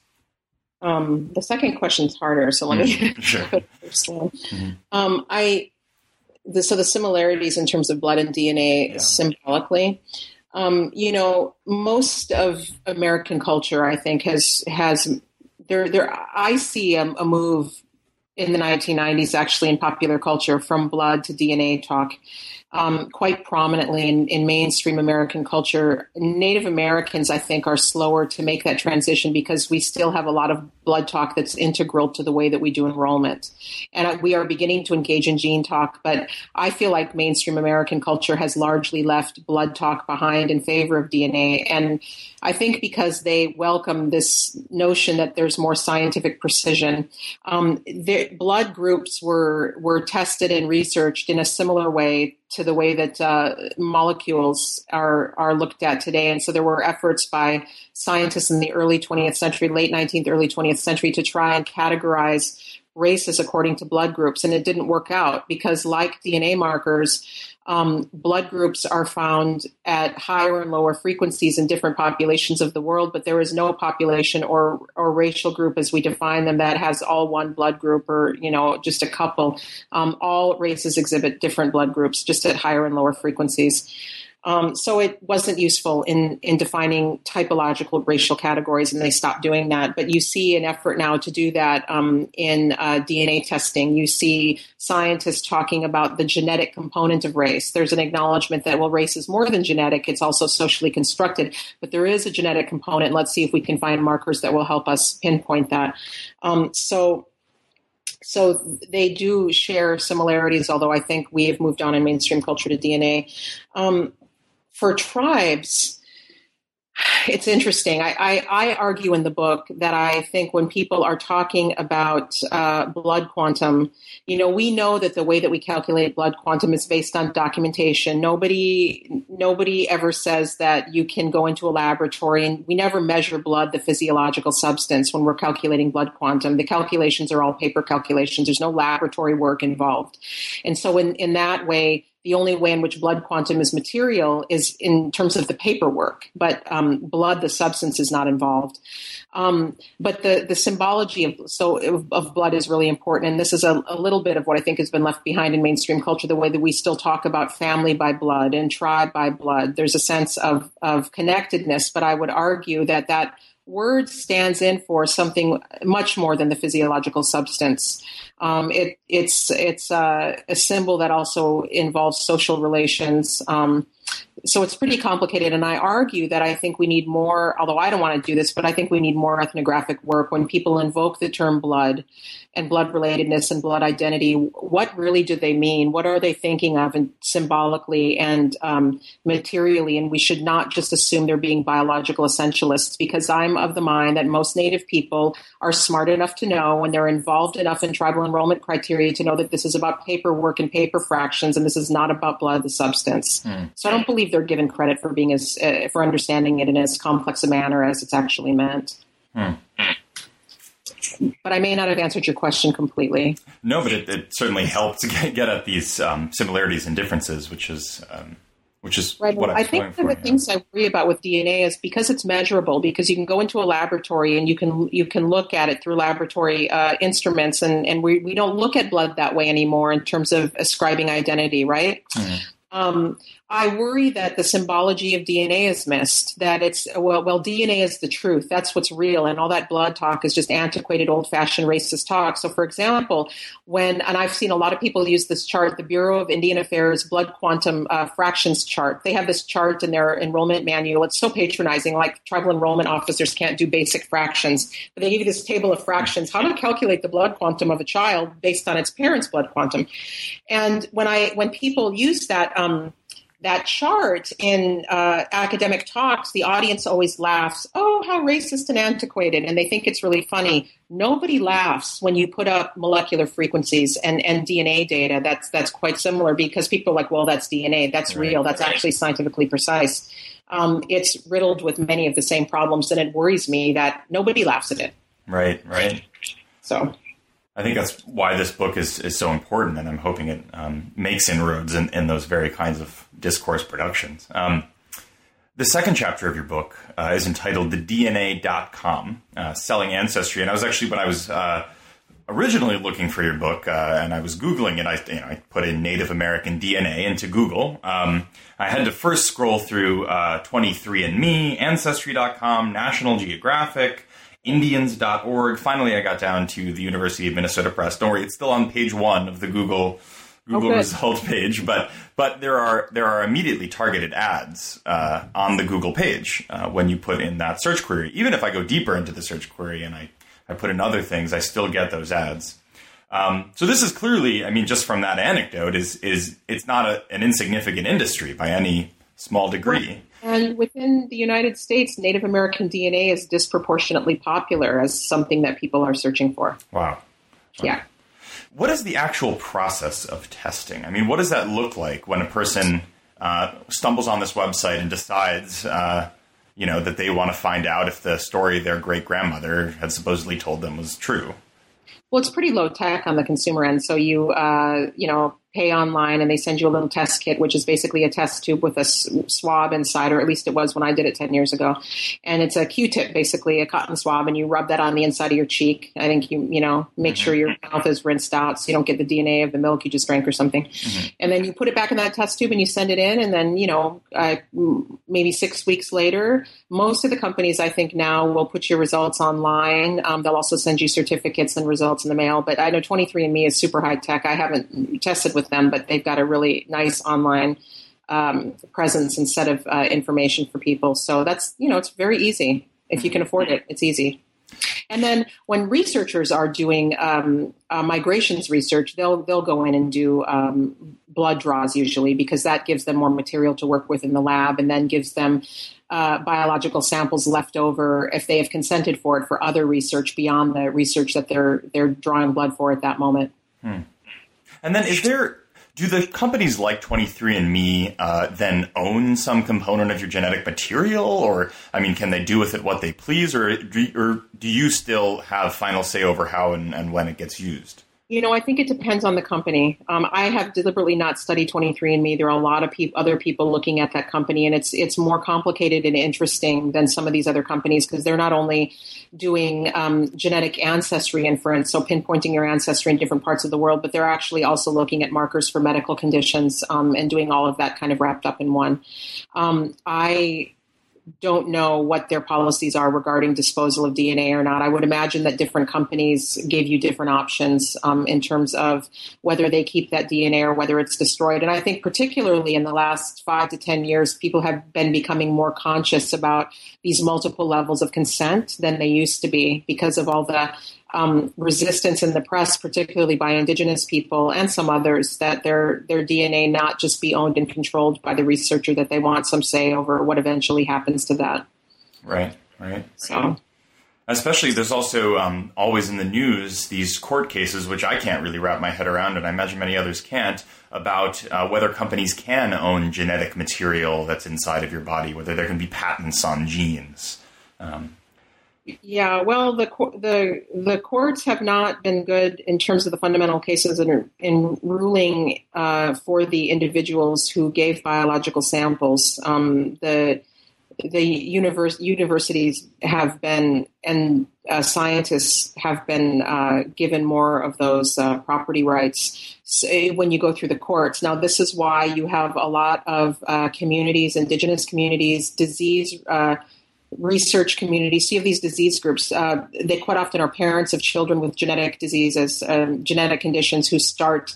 Um, the second question's harder, so let me mm, sure. go to the first one. Mm-hmm. Um, I the, so the similarities in terms of blood and D N A yeah. symbolically, um, you know, most of American culture, I think, has has there there. I see a, a move in the nineteen nineties, actually, in popular culture from blood to D N A talk. Um, quite prominently in, in mainstream American culture. Native Americans, I think, are slower to make that transition because we still have a lot of blood talk that's integral to the way that we do enrollment. And we are beginning to engage in gene talk, but I feel like mainstream American culture has largely left blood talk behind in favor of D N A. And I think because they welcome this notion that there's more scientific precision. Um, the blood groups were were tested and researched in a similar way to the way that uh, molecules are are looked at today. And so there were efforts by scientists in the early twentieth century, late nineteenth, early twentieth century to try and categorize races according to blood groups, and it didn't work out because, like D N A markers, um, blood groups are found at higher and lower frequencies in different populations of the world, but there is no population or or racial group as we define them that has all one blood group or, you know, just a couple. Um, all races exhibit different blood groups, just at higher and lower frequencies. Um, so it wasn't useful in, in defining typological racial categories, and they stopped doing that. But you see an effort now to do that um, in uh, D N A testing. You see scientists talking about the genetic component of race. There's an acknowledgement that, well, race is more than genetic. It's also socially constructed. But there is a genetic component. Let's see if we can find markers that will help us pinpoint that. Um, so... So they do share similarities, although I think we have moved on in mainstream culture to D N A. Um, for tribes, it's interesting. I, I, I argue in the book that I think when people are talking about uh, blood quantum, you know, we know that the way that we calculate blood quantum is based on documentation. Nobody, nobody ever says that you can go into a laboratory, and we never measure blood, the physiological substance, when we're calculating blood quantum. The calculations are all paper calculations. There's no laboratory work involved. And so in, in that way, the only way in which blood quantum is material is in terms of the paperwork, but um, blood, the substance, is not involved. Um, but the, the symbology of so of, of blood is really important, and this is a, a little bit of what I think has been left behind in mainstream culture. The way that we still talk about family by blood and tribe by blood, there's a sense of of connectedness, but I would argue that that word stands in for something much more than the physiological substance. Um, it, it's it's uh, a symbol that also involves social relations. Um, so it's pretty complicated. And I argue that I think we need more, although I don't want to do this, but I think we need more ethnographic work when people invoke the term blood and blood relatedness and blood identity. What really do they mean? What are they thinking of, and symbolically and um, materially? And we should not just assume they're being biological essentialists, because I'm of the mind that most Native people are smart enough to know, when they're involved enough in tribal enrollment criteria, to know that this is about paperwork and paper fractions, and this is not about blood, the substance. Mm. So I don't believe they're given credit for being as uh, for understanding it in as complex a manner as it's actually meant. Mm. But I may not have answered your question completely. No, but it, it certainly helped to get, get at these um, similarities and differences, which is um, which is right. what well, I, I think one of the yeah. things I worry about with D N A is because it's measurable. Because you can go into a laboratory and you can you can look at it through laboratory uh, instruments, and and we we don't look at blood that way anymore in terms of ascribing identity, right? Mm. Um, I worry that the symbology of D N A is missed, that it's, well, well, D N A is the truth. That's what's real. And all that blood talk is just antiquated, old-fashioned racist talk. So, for example, when, and I've seen a lot of people use this chart, the Bureau of Indian Affairs blood quantum uh, fractions chart. They have this chart in their enrollment manual. It's so patronizing, like tribal enrollment officers can't do basic fractions. But they give you this table of fractions, how to calculate the blood quantum of a child based on its parents' blood quantum. And when I, when people use that, um, that chart in uh, academic talks, the audience always laughs, oh, how racist and antiquated, and they think it's really funny. Nobody laughs when you put up molecular frequencies and, and D N A data. That's that's quite similar, because people are like, well, that's D N A, that's right, real, that's right. actually scientifically precise. Um, it's riddled with many of the same problems, and it worries me that nobody laughs at it. Right, right. So I think that's why this book is, is so important, and I'm hoping it um, makes inroads in, in those very kinds of discourse productions. Um, the second chapter of your book uh, is entitled The D N A dot com, uh, Selling Ancestry. And I was actually, when I was uh, originally looking for your book uh, and I was Googling it, I, you know, I put in Native American D N A into Google. Um, I had to first scroll through uh, twenty-three and me, Ancestry dot com, National Geographic, Indians dot org. Finally, I got down to the University of Minnesota Press. Don't worry, it's still on page one of the Google Google oh, result page, but but there are there are immediately targeted ads uh, on the Google page uh, when you put in that search query. Even if I go deeper into the search query and I, I put in other things, I still get those ads. Um, so this is clearly, I mean, just from that anecdote, is is it's not a, an insignificant industry by any small degree. And within the United States, Native American D N A is disproportionately popular as something that people are searching for. Wow. wow. Yeah. What is the actual process of testing? I mean, what does that look like when a person uh, stumbles on this website and decides, uh, you know, that they want to find out if the story their great-grandmother had supposedly told them was true? Well, it's pretty low tech on the consumer end. So you, uh, you know, pay online and they send you a little test kit, which is basically a test tube with a s- swab inside, or at least it was when I did it ten years ago. And it's a Q-tip, basically a cotton swab, and you rub that on the inside of your cheek. I think you, you know, make mm-hmm. sure your mouth is rinsed out so you don't get the D N A of the milk you just drank or something. Mm-hmm. And then you put it back in that test tube and you send it in. And then, you know, uh, maybe six weeks later, most of the companies I think now will put your results online. Um, they'll also send you certificates and results in the mail. But I know twenty-three and me is super high tech. I haven't tested with them, but they've got a really nice online um, presence and set of uh, information for people. So that's, you know, it's very easy. If you can afford it, it's easy. And then when researchers are doing um, uh, migrations research, they'll they'll go in and do um, blood draws usually, because that gives them more material to work with in the lab, and then gives them uh, biological samples left over if they have consented for it for other research beyond the research that they're they're drawing blood for at that moment. Hmm. And then is there... Do the companies like twenty-three and me uh, then own some component of your genetic material? Or, I mean, can they do with it what they please? Or do, or do you still have final say over how and, and when it gets used? You know, I think it depends on the company. Um, I have deliberately not studied twenty-three and me. There are a lot of peop- other people looking at that company, and it's it's more complicated and interesting than some of these other companies, because they're not only doing um, genetic ancestry inference, so pinpointing your ancestry in different parts of the world, but they're actually also looking at markers for medical conditions um, and doing all of that kind of wrapped up in one. Um, I don't know what their policies are regarding disposal of D N A or not. I would imagine that different companies gave you different options um, in terms of whether they keep that D N A or whether it's destroyed. And I think particularly in the last five to ten years, people have been becoming more conscious about these multiple levels of consent than they used to be, because of all the Um, resistance in the press, particularly by Indigenous people and some others, that their their D N A not just be owned and controlled by the researcher, that they want some say over what eventually happens to that. Right, right. So, especially, there's also um, always in the news these court cases, which I can't really wrap my head around, and I imagine many others can't, about uh, whether companies can own genetic material that's inside of your body, whether there can be patents on genes. Um, Yeah, well, the the the courts have not been good in terms of the fundamental cases in, in ruling uh, for the individuals who gave biological samples. Um, the the univers- universities have been, and uh, scientists have been uh, given more of those uh, property rights when you go through the courts. Now, this is why you have a lot of uh, communities, indigenous communities, disease uh research communities. So you have these disease groups. Uh, they quite often are parents of children with genetic diseases, um, genetic conditions, who start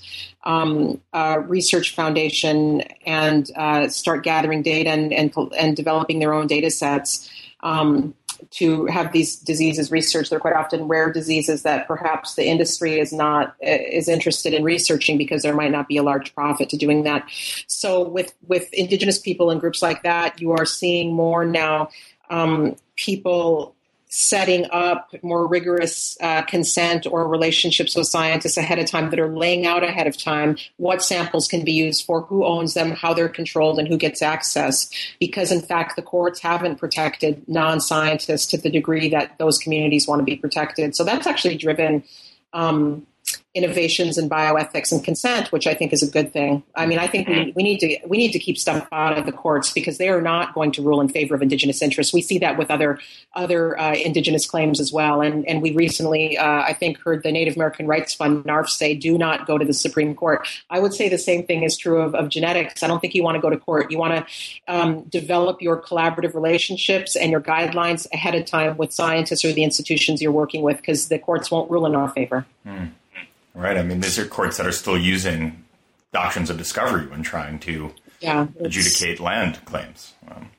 um, a research foundation and uh, start gathering data and, and, and developing their own data sets um, to have these diseases researched. They're quite often rare diseases that perhaps the industry is not is interested in researching, because there might not be a large profit to doing that. So with, with Indigenous people and groups like that, you are seeing more now Um, people setting up more rigorous uh, consent or relationships with scientists ahead of time, that are laying out ahead of time what samples can be used for, who owns them, how they're controlled, and who gets access. Because, in fact, the courts haven't protected non-scientists to the degree that those communities want to be protected. So that's actually driven um, innovations in bioethics and consent, which I think is a good thing. I mean, I think we, we need to we need to keep stuff out of the courts, because they are not going to rule in favor of Indigenous interests. We see that with other other uh, Indigenous claims as well. And and we recently, uh, I think, heard the Native American Rights Fund, N A R F, say, do not go to the Supreme Court. I would say the same thing is true of, of genetics. I don't think you want to go to court. You want to um, develop your collaborative relationships and your guidelines ahead of time with scientists or the institutions you're working with, because the courts won't rule in our favor. Hmm. Right. I mean, these are courts that are still using doctrines of discovery when trying to yeah, adjudicate land claims. Um,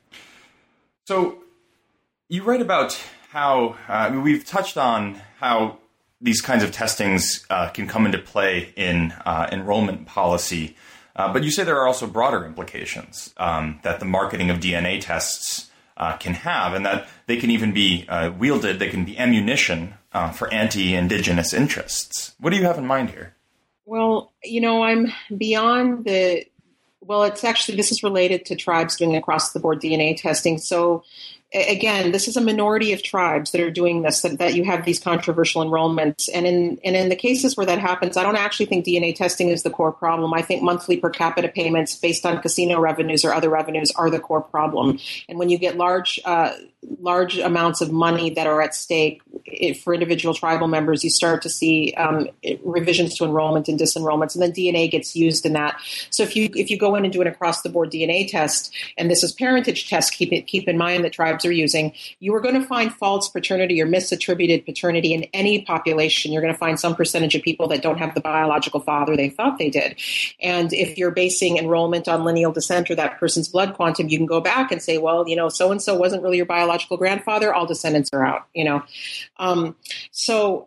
so you write about how uh, I mean, we've touched on how these kinds of testings uh, can come into play in uh, enrollment policy, uh, but you say there are also broader implications um, that the marketing of D N A tests uh, can have, and that they can even be uh, wielded, they can be ammunition Uh, for anti-Indigenous interests. What do you have in mind here? Well, you know, I'm beyond the, well, it's actually, this is related to tribes doing across-the-board D N A testing. So again, this is a minority of tribes that are doing this, that, that you have these controversial enrollments. And in and in the cases where that happens, I don't actually think D N A testing is the core problem. I think monthly per capita payments based on casino revenues or other revenues are the core problem. And when you get large uh, large amounts of money that are at stake it, for individual tribal members, you start to see um, revisions to enrollment and disenrollments, and then D N A gets used in that. So if you if you go in and do an across-the-board D N A test, and this is parentage test, keep it keep in mind that tribes are using, you are going to find false paternity or misattributed paternity in any population. You're going to find some percentage of people that don't have the biological father they thought they did. And if you're basing enrollment on lineal descent or that person's blood quantum, you can go back and say, well, you know, so-and-so wasn't really your biological grandfather, all descendants are out, you know. Um, so,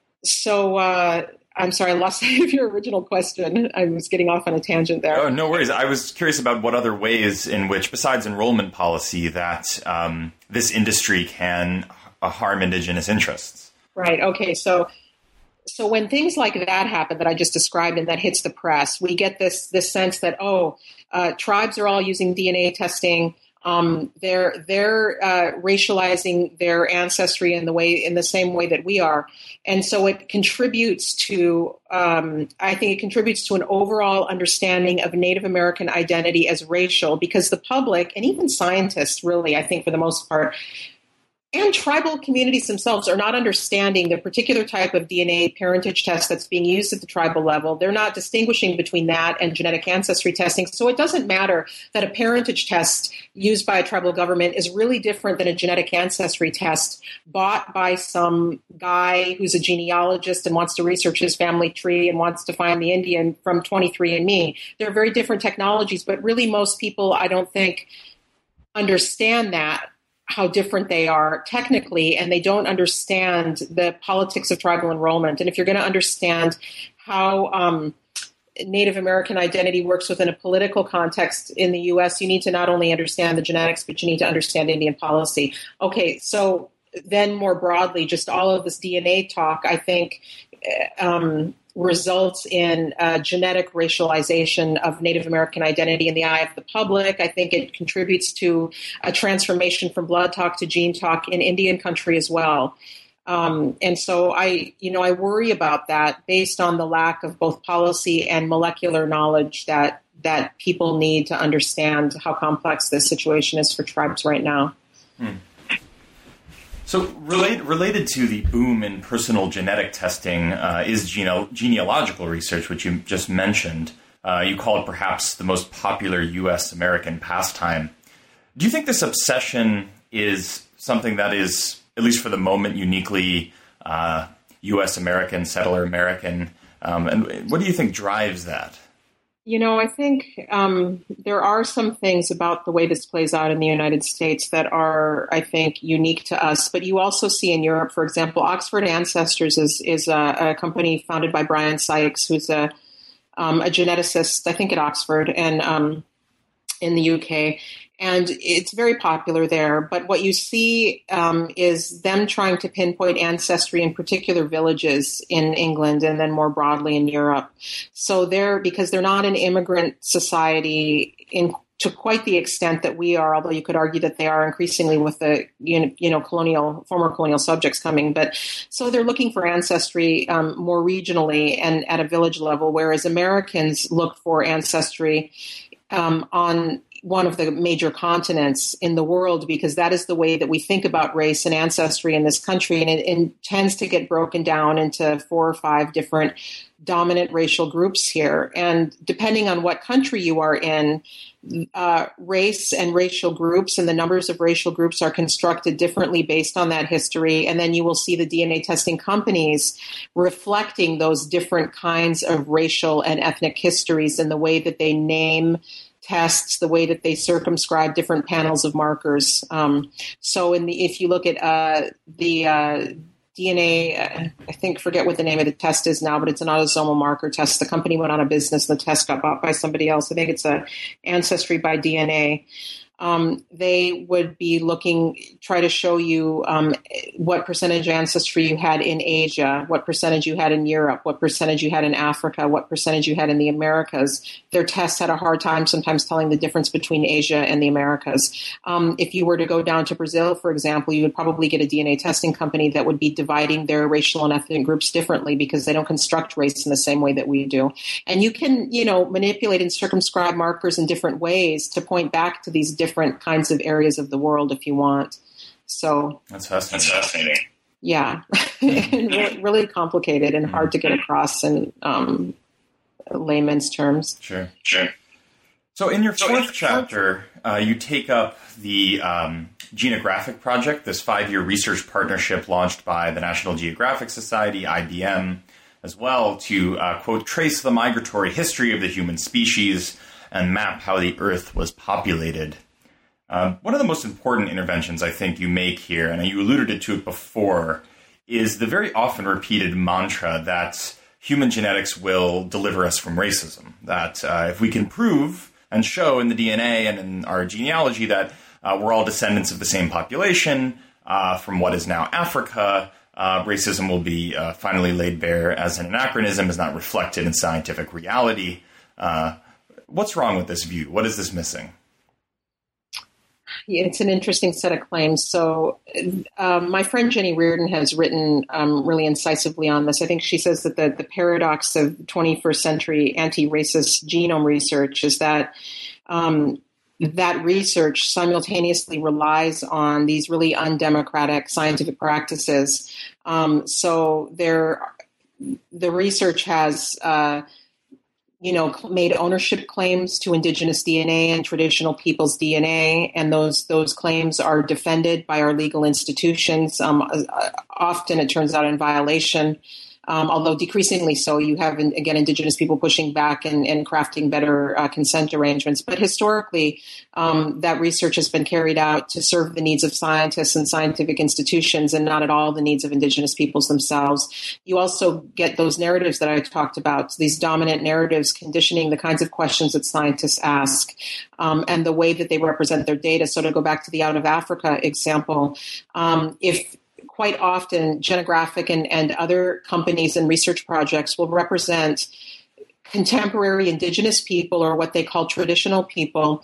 so uh, I'm sorry, I lost sight of your original question. I was getting off on a tangent there. Oh, no worries. I was curious about what other ways in which, besides enrollment policy, that um, this industry can uh, harm indigenous interests. Right. Okay. So, so when things like that happen that I just described and that hits the press, we get this this sense that, oh, uh, tribes are all using D N A testing. Um, they're they're uh, racializing their ancestry in the way in the same way that we are, and so it contributes to. Um, I think it contributes to an overall understanding of Native American identity as racial, because the public and even scientists, really, I think for the most part, and tribal communities themselves are not understanding the particular type of D N A parentage test that's being used at the tribal level. They're not distinguishing between that and genetic ancestry testing. So it doesn't matter that a parentage test used by a tribal government is really different than a genetic ancestry test bought by some guy who's a genealogist and wants to research his family tree and wants to find the Indian from twenty-three and me. They're very different technologies, but really most people, I don't think, understand that, how different they are technically, and they don't understand the politics of tribal enrollment. And if you're going to understand how um, Native American identity works within a political context in the U S, you need to not only understand the genetics, but you need to understand Indian policy. Okay, so then more broadly, just all of this D N A talk, I think, um, results in uh, genetic racialization of Native American identity in the eye of the public. I think it contributes to a transformation from blood talk to gene talk in Indian country as well. Um, and so I, you know, I worry about that based on the lack of both policy and molecular knowledge that that people need to understand how complex this situation is for tribes right now. Hmm. So relate, related to the boom in personal genetic testing uh, is gene- genealogical research, which you just mentioned. Uh, you call it perhaps the most popular U S American pastime. Do you think this obsession is something that is, at least for the moment, uniquely uh, U S American, settler American? Um, and what do you think drives that? You know, I think um, there are some things about the way this plays out in the United States that are, I think, unique to us. But you also see in Europe, for example, Oxford Ancestors is is a, a company founded by Brian Sykes, who's a um, a geneticist, I think, at Oxford and um, in the U K. And it's very popular there. But what you see um, is them trying to pinpoint ancestry in particular villages in England and then more broadly in Europe. So they're, because they're not an immigrant society in to quite the extent that we are, although you could argue that they are increasingly with the, you know, colonial, former colonial subjects coming. But so they're looking for ancestry um, more regionally and at a village level, whereas Americans look for ancestry um, on one of the major continents in the world, because that is the way that we think about race and ancestry in this country. And it, it tends to get broken down into four or five different dominant racial groups here. And depending on what country you are in, uh, race and racial groups and the numbers of racial groups are constructed differently based on that history. And then you will see the D N A testing companies reflecting those different kinds of racial and ethnic histories in the way that they name tests, the way that they circumscribe different panels of markers. Um, so in the, if you look at uh, the uh, D N A, uh, I think, forget what the name of the test is now, but it's an autosomal marker test. The company went out of business and the test got bought by somebody else. I think it's a Ancestry by D N A. um, they would be looking, try to show you um, what percentage ancestry you had in Asia, what percentage you had in Europe, what percentage you had in Africa, what percentage you had in the Americas. Their tests had a hard time sometimes telling the difference between Asia and the Americas. Um, if you were to go down to Brazil, for example, you would probably get a D N A testing company that would be dividing their racial and ethnic groups differently because they don't construct race in the same way that we do. And you can, you know, manipulate and circumscribe markers in different ways to point back to these different different kinds of areas of the world if you want. So that's fascinating. That's fascinating. Yeah, really, really complicated and hard to get across in um, layman's terms. Sure, sure. So in your fourth chapter, uh, you take up the um, Genographic Project, this five-year research partnership launched by the National Geographic Society, I B M, as well, to, uh, quote, trace the migratory history of the human species and map how the Earth was populated. Uh, one of the most important interventions I think you make here, and you alluded to it before, is the very often repeated mantra that human genetics will deliver us from racism. That uh, if we can prove and show in the D N A and in our genealogy that uh, we're all descendants of the same population uh, from what is now Africa, uh, racism will be uh, finally laid bare as an anachronism, is not reflected in scientific reality. Uh, what's wrong with this view? What is this missing? Yeah, it's an interesting set of claims. So um, my friend Jenny Reardon has written um, really incisively on this. I think she says that the, the paradox of twenty-first century anti-racist genome research is that um, that research simultaneously relies on these really undemocratic scientific practices. Um, so there, the research has uh, you know, made ownership claims to indigenous D N A and traditional people's D N A, and those those claims are defended by our legal institutions. Um, often, it turns out, in violation. Um, although decreasingly so, you have, again, indigenous people pushing back and, and crafting better uh, consent arrangements. But historically, um, that research has been carried out to serve the needs of scientists and scientific institutions and not at all the needs of indigenous peoples themselves. You also get those narratives that I talked about, these dominant narratives conditioning the kinds of questions that scientists ask um, and the way that they represent their data. So to go back to the Out of Africa example, um, if quite often, Genographic and, and other companies and research projects will represent contemporary indigenous people, or what they call traditional people,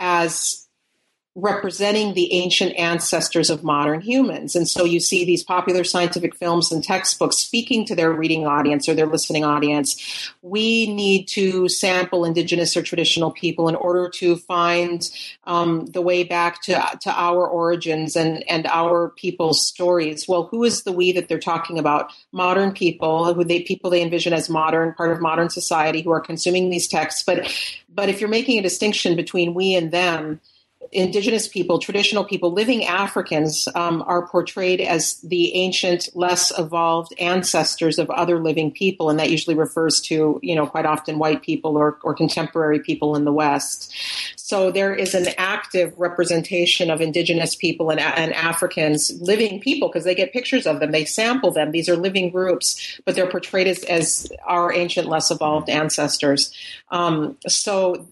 as representing the ancient ancestors of modern humans. And so you see these popular scientific films and textbooks speaking to their reading audience or their listening audience. We need to sample indigenous or traditional people in order to find um, the way back to, to our origins and, and our people's stories. Well, who is the we that they're talking about? Modern people, who they people they envision as modern, part of modern society, who are consuming these texts. But but if you're making a distinction between we and them, indigenous people, traditional people, living Africans um, are portrayed as the ancient, less evolved ancestors of other living people. And that usually refers to, you know, quite often white people or, or contemporary people in the West. So there is an active representation of indigenous people and, and Africans, living people, because they get pictures of them. They sample them. These are living groups, but they're portrayed as, as our ancient, less evolved ancestors. Um, so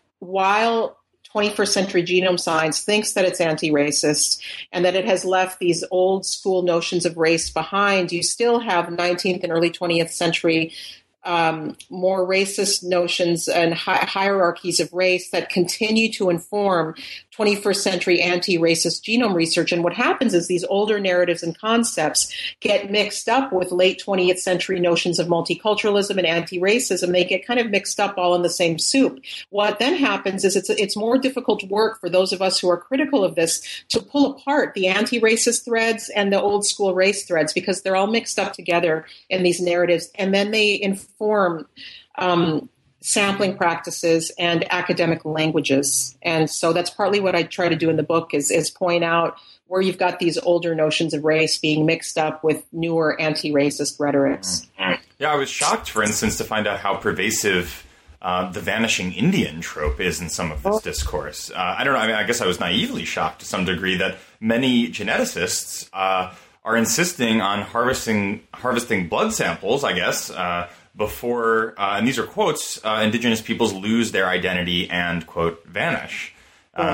while twenty-first century genome science thinks that it's anti-racist and that it has left these old school notions of race behind, you still have nineteenth and early twentieth century um, more racist notions and hi- hierarchies of race that continue to inform twenty-first century anti-racist genome research. And what happens is these older narratives and concepts get mixed up with late twentieth century notions of multiculturalism and anti-racism. They get kind of mixed up all in the same soup. What then happens is it's it's more difficult work for those of us who are critical of this to pull apart the anti-racist threads and the old school race threads, because they're all mixed up together in these narratives, and then they inform um, sampling practices and academic languages. And so that's partly what I try to do in the book is, is point out where you've got these older notions of race being mixed up with newer anti-racist rhetorics. Yeah, I was shocked, for instance, to find out how pervasive uh, the vanishing Indian trope is in some of this discourse. Uh, I don't know, I mean, I guess I was naively shocked to some degree that many geneticists uh, are insisting on harvesting harvesting blood samples, I guess, uh, before, uh, and these are quotes, uh, indigenous peoples lose their identity and, quote, vanish. Um,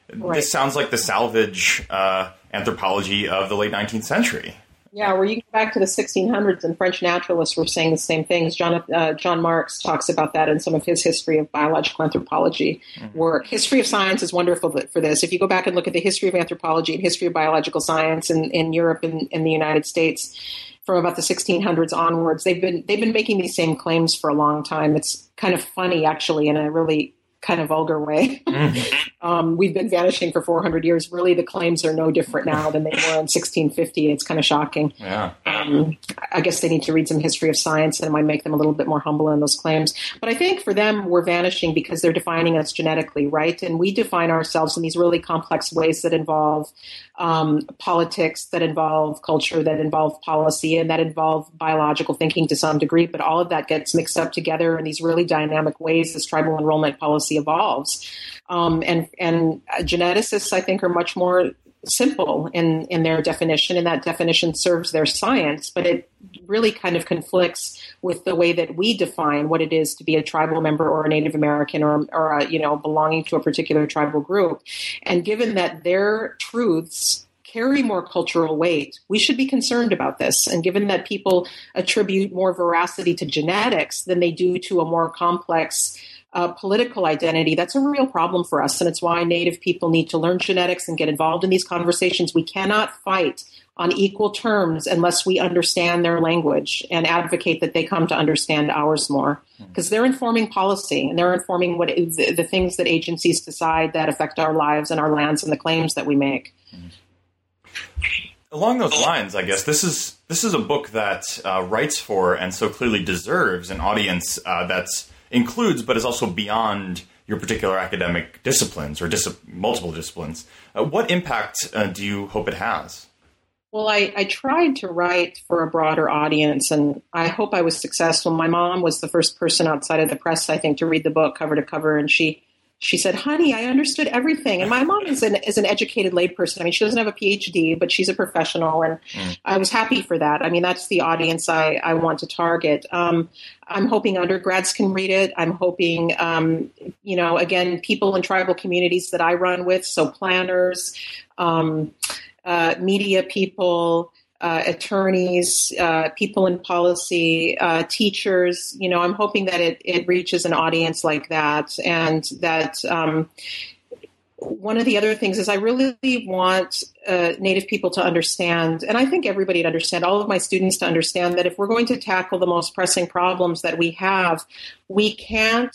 Right. This sounds like the salvage uh, anthropology of the late nineteenth century. Yeah, where you go back to the sixteen hundreds and French naturalists were saying the same things. John, uh, John Marx talks about that in some of his history of biological anthropology mm-hmm. work. History of science is wonderful for this. If you go back and look at the history of anthropology and history of biological science in, in Europe and in the United States, from about the sixteen hundreds onwards, they've been they've been making these same claims for a long time. It's kind of funny, actually, in a really kind of vulgar way. Mm-hmm. um, we've been vanishing for four hundred years. Really, the claims are no different now than they were in sixteen fifty. It's kind of shocking. Yeah. Um, I guess they need to read some history of science, and it might make them a little bit more humble in those claims. But I think for them, we're vanishing because they're defining us genetically, right? And we define ourselves in these really complex ways that involve um, politics, that involve culture, that involve policy, and that involve biological thinking to some degree. But all of that gets mixed up together in these really dynamic ways as tribal enrollment policy evolves. Um, and, and geneticists, I think, are much more simple in, in their definition, and that definition serves their science, but it really kind of conflicts with the way that we define what it is to be a tribal member or a Native American or, or a, you know, belonging to a particular tribal group. And given that their truths carry more cultural weight, we should be concerned about this. And given that people attribute more veracity to genetics than they do to a more complex Uh, political identity, that's a real problem for us. And it's why Native people need to learn genetics and get involved in these conversations. We cannot fight on equal terms unless we understand their language and advocate that they come to understand ours more. Because they're informing policy and they're informing what is the, the things that agencies decide that affect our lives and our lands and the claims that we make. Along those lines, I guess, this is this is a book that uh, writes for and so clearly deserves an audience uh, that's includes, but is also beyond your particular academic disciplines or dis- multiple disciplines. Uh, what impact uh, do you hope it has? Well, I, I tried to write for a broader audience, and I hope I was successful. My mom was the first person outside of the press, I think, to read the book cover to cover, and she She said, honey, I understood everything. And my mom is an is an educated layperson. I mean, she doesn't have a P H D, but she's a professional. And mm. I was happy for that. I mean, that's the audience I, I want to target. Um, I'm hoping undergrads can read it. I'm hoping, um, you know, again, people in tribal communities that I run with, so planners, um, uh, media people, Uh, attorneys, uh, people in policy, uh, teachers. You know, I'm hoping that it, it reaches an audience like that. And that um, one of the other things is I really want uh, Native people to understand, and I think everybody to understand, all of my students to understand, that if we're going to tackle the most pressing problems that we have, we can't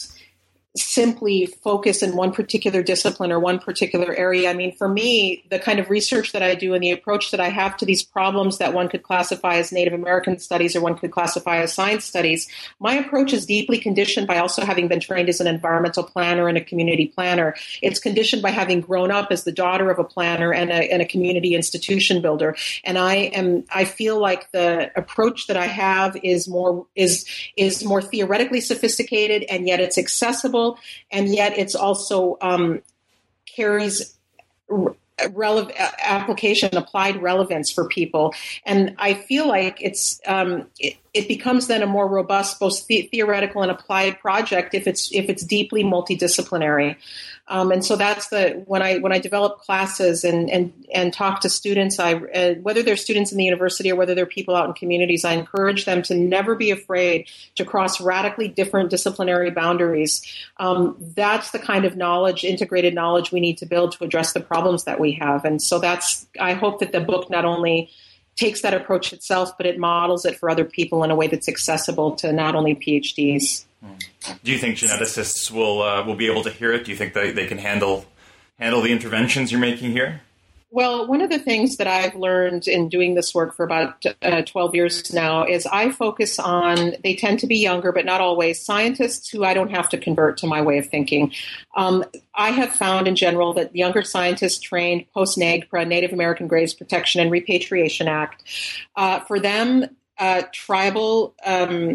simply focus in one particular discipline or one particular area. I mean, for me, the kind of research that I do and the approach that I have to these problems that one could classify as Native American studies or one could classify as science studies, my approach is deeply conditioned by also having been trained as an environmental planner and a community planner. It's conditioned by having grown up as the daughter of a planner and a, and a community institution builder. And I am, I feel like the approach that I have is more, is, is more theoretically sophisticated, and yet it's accessible. And yet it's also um, carries relevant application, applied relevance for people. And I feel like it's um, it, it becomes then a more robust, both the- theoretical and applied project if it's if it's deeply multidisciplinary. Um, and so that's the when I when I develop classes and and and talk to students, I uh, whether they're students in the university or whether they're people out in communities, I encourage them to never be afraid to cross radically different disciplinary boundaries. Um, that's the kind of knowledge, integrated knowledge, we need to build to address the problems that we have. And so that's I hope that the book not only takes that approach itself, but it models it for other people in a way that's accessible to not only P H Ds. Do you think geneticists will uh, will be able to hear it? Do you think they, they can handle handle the interventions you're making here? Well, one of the things that I've learned in doing this work for about uh, twelve years now is I focus on, they tend to be younger, but not always, scientists who I don't have to convert to my way of thinking. Um, I have found in general that younger scientists trained post-NAGPRA, Native American Graves Protection and Repatriation Act, uh, for them, uh, tribal um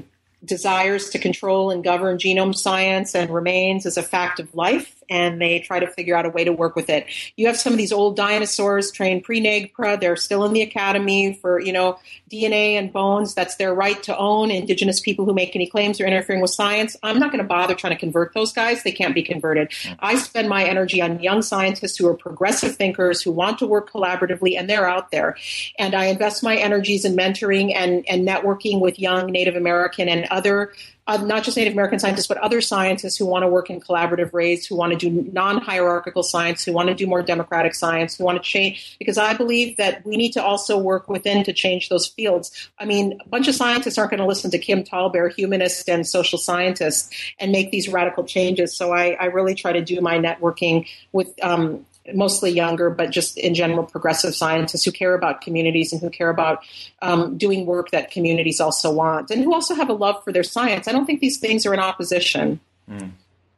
desires to control and govern genome science and remains as a fact of life, and they try to figure out a way to work with it. You have some of these old dinosaurs trained pre-NAGPRA. They're still in the academy for, you know, D N A and bones. That's their right to own. Indigenous people who make any claims are interfering with science. I'm not going to bother trying to convert those guys. They can't be converted. I spend my energy on young scientists who are progressive thinkers, who want to work collaboratively, and they're out there. And I invest my energies in mentoring and, and networking with young Native American and other, uh, not just Native American scientists, but other scientists who want to work in collaborative ways, who want to do non-hierarchical science, who want to do more democratic science, who want to change, because I believe that we need to also work within to change those fields. I mean, a bunch of scientists aren't going to listen to Kim Tallbear, humanist and social scientist, and make these radical changes. So I, I really try to do my networking with um, mostly younger, but just in general progressive scientists who care about communities and who care about um, doing work that communities also want, and who also have a love for their science. I don't think these things are in opposition. Mm.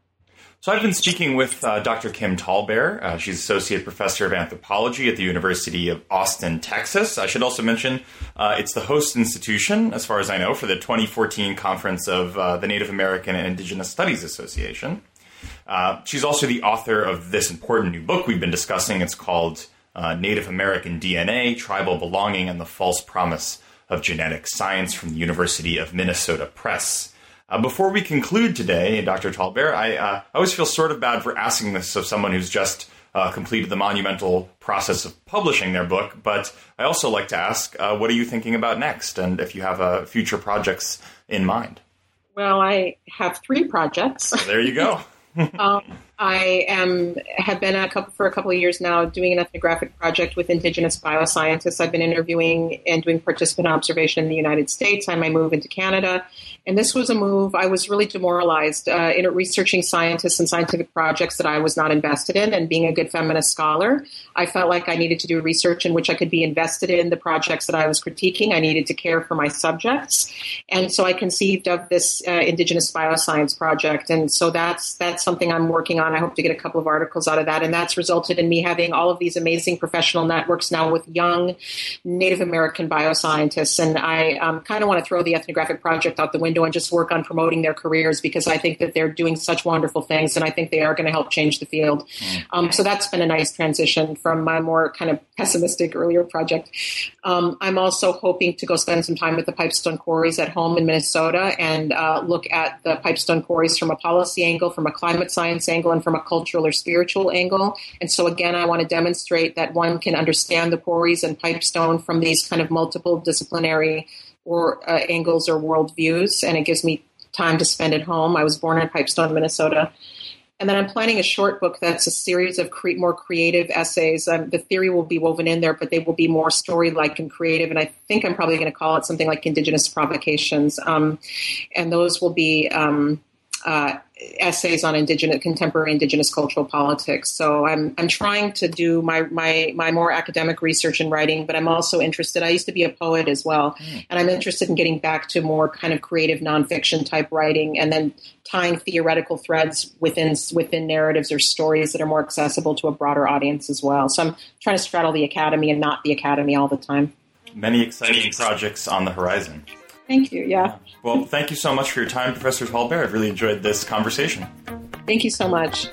So I've been speaking with uh, Doctor Kim Tallbear. Uh, she's Associate Professor of Anthropology at the University of Austin, Texas. I should also mention uh, it's the host institution, as far as I know, for the twenty fourteen conference of uh, the Native American and Indigenous Studies Association. Uh, she's also the author of this important new book we've been discussing. It's called uh, Native American D N A, Tribal Belonging, and the False Promise of Genetic Science from the University of Minnesota Press. Uh, before we conclude today, Doctor Tallbear, I, uh, I always feel sort of bad for asking this of someone who's just uh, completed the monumental process of publishing their book, but I also like to ask, uh, what are you thinking about next, and if you have uh, future projects in mind? Well, I have three projects. There you go. um, I am have been a couple, for a couple of years now doing an ethnographic project with Indigenous bioscientists. I've been interviewing and doing participant observation in the United States. I might move into Canada. And this was a move. I was really demoralized uh, in researching scientists and scientific projects that I was not invested in. And being a good feminist scholar, I felt like I needed to do research in which I could be invested in the projects that I was critiquing. I needed to care for my subjects. And so I conceived of this uh, Indigenous bioscience project. And so that's that's something I'm working on. I hope to get a couple of articles out of that. And that's resulted in me having all of these amazing professional networks now with young Native American bioscientists. And I um, kind of want to throw the ethnographic project out the window and just work on promoting their careers, because I think that they're doing such wonderful things, and I think they are going to help change the field. Um, so that's been a nice transition from my more kind of pessimistic earlier project. Um, I'm also hoping to go spend some time with the Pipestone Quarries at home in Minnesota and uh, look at the Pipestone Quarries from a policy angle, from a climate science angle, and from a cultural or spiritual angle. And so again, I want to demonstrate that one can understand the quarries and Pipestone from these kind of multiple disciplinary or uh, angles or worldviews, and it gives me time to spend at home. I was born in Pipestone, Minnesota. And then I'm planning a short book that's a series of cre- more creative essays. Um, the theory will be woven in there, but they will be more story-like and creative. And I think I'm probably going to call it something like Indigenous Provocations. Um, and those will be um, uh, essays on indigenous, contemporary indigenous cultural politics. So I'm I'm trying to do my my my more academic research and writing, but I'm also interested. I used to be a poet as well, mm. and I'm interested in getting back to more kind of creative nonfiction type writing, and then tying theoretical threads within within narratives or stories that are more accessible to a broader audience as well. So I'm trying to straddle the academy and not the academy all the time. Many exciting projects on the horizon. Thank you. Yeah. yeah. Well, thank you so much for your time, Professor Tallbear. I've really enjoyed this conversation. Thank you so much.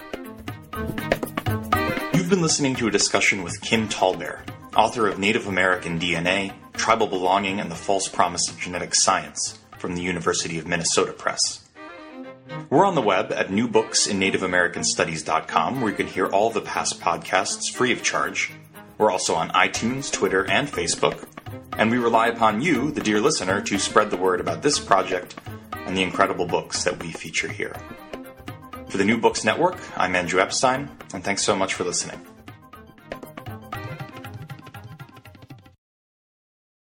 You've been listening to a discussion with Kim Tallbear, author of Native American D N A, Tribal Belonging, and the False Promise of Genetic Science from the University of Minnesota Press. We're on the web at new books in native american studies dot com, where you can hear all the past podcasts free of charge. We're also on iTunes, Twitter, and Facebook. And we rely upon you, the dear listener, to spread the word about this project and the incredible books that we feature here. For the New Books Network, I'm Andrew Epstein, and thanks so much for listening.